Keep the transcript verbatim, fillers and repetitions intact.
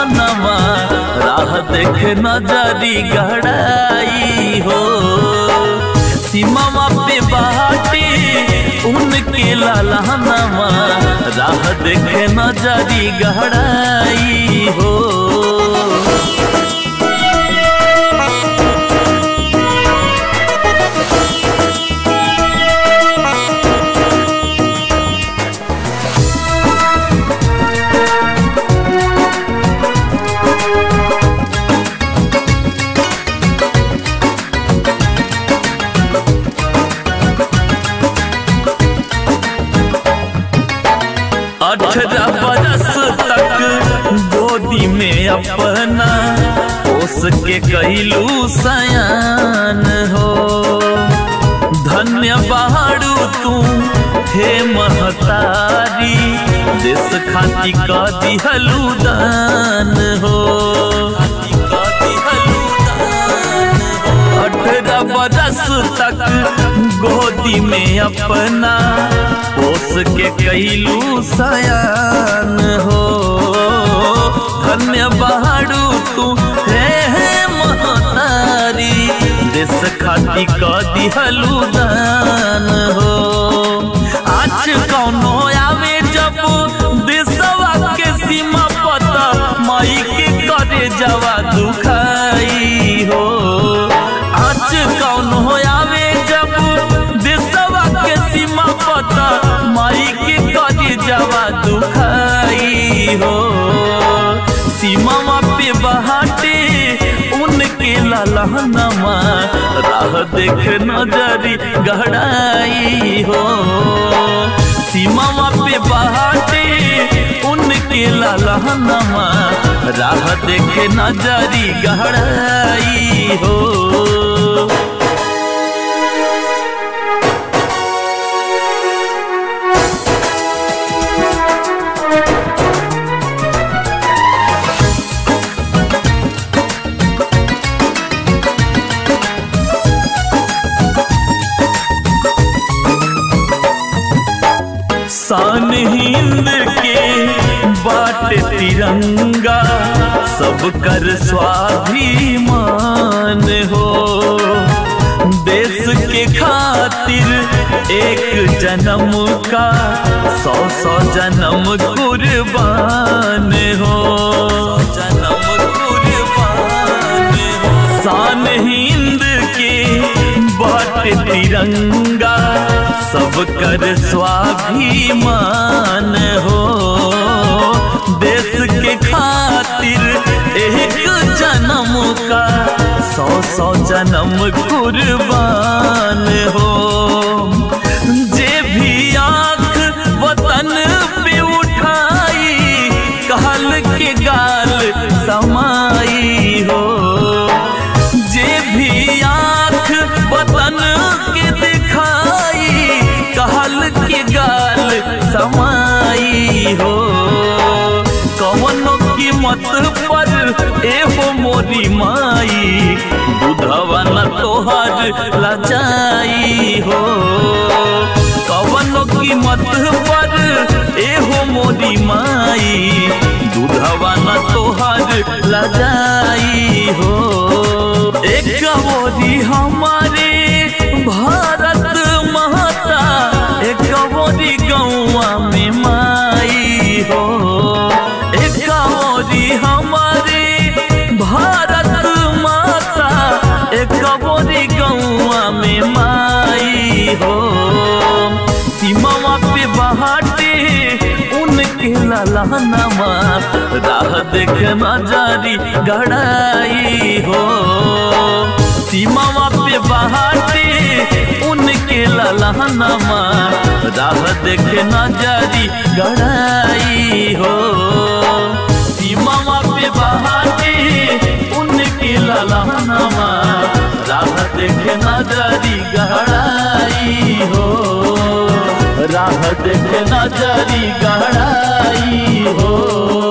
लहनवा राह देख नजरी गड़ाई हो। सीमावा पे बाटे उनके लहनवा राह देख नजरी गड़ाई हो। अठारह बरस तक गोदी में अपना पोस के कैलू सयान हो। धन्य बाड़ू तू हे महतारी देश खाती का दिहलू दान हो। अठारह बरस तक गोदी में अपना पोस के कैलू सयान हो। धन्य बाड़ू तू हे महतारी देश खाती का दिहलू दान हो। आज कौनो आवे जब देशवा के सीमा पता माई के करे जवा दुखाई हो। आज कौनो आवे जब देशवा के सीमा पता माई के करे जवा दुखाई हो। सीमावा पे बहाटे उनके लहनवा राह देख नजरी गड़ाई हो। सीमावा पे बहाटे उनके लहनवा राह देख नजरी गड़ाई हो। शान हिंद के बाट तिरंगा सब कर स्वाभिमान हो। देश के खातिर एक जन्म का सौ सौ जन्म कुर्बान हो। जन्म कुर्बान हो। शान हिंद के बाट तिरंगा सब कर स्वाभिमान हो। देश के खातिर एक जन्म का सौ सौ जन्म कुर्बान हो। जे भी आँख वतन पे उठाई कहल के गाल समाई हो। जे भी आँख वतन के दिखाई कहल के गाल समाई हो। कवनो कीमत पर एहो मोरी माई दूधवा न तोहर लजाई हो। कवनो कीमत पर एहो मोरी माई दूधवा न तोहर लजाई हो। एक ओरी हमारे भारत माता एक ओरी गौआ में माई हो। एक ओरी हमारे भारत माता एक ओरी गौआ में माई हो। सीमावा पे बहाटे उनके लहनवा राह देख नजरी गड़ाई हो। सीमावा पे बहाटे उनके लहनवा राह देख नजरी गड़ाई हो। सीमावा पे बहाटे उनके लहनवा राह देख नजरी गड़ाई हो। राह देख नजरी गड़ाई हो।